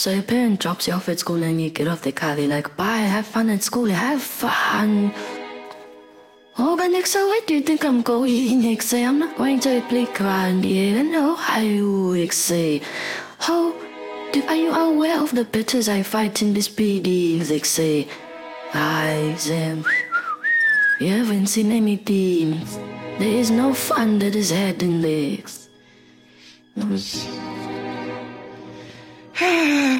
So your parent drops you off at school and you get off the car, they're like, bye, have fun at school, have fun. Oh, but next, so where do you think I'm going? Next, say I'm not going to a playground, yeah, no, I would say. How are you aware of the battles I fight in this PD? They say, I am. You haven't seen anything. There is no fun that is head and legs.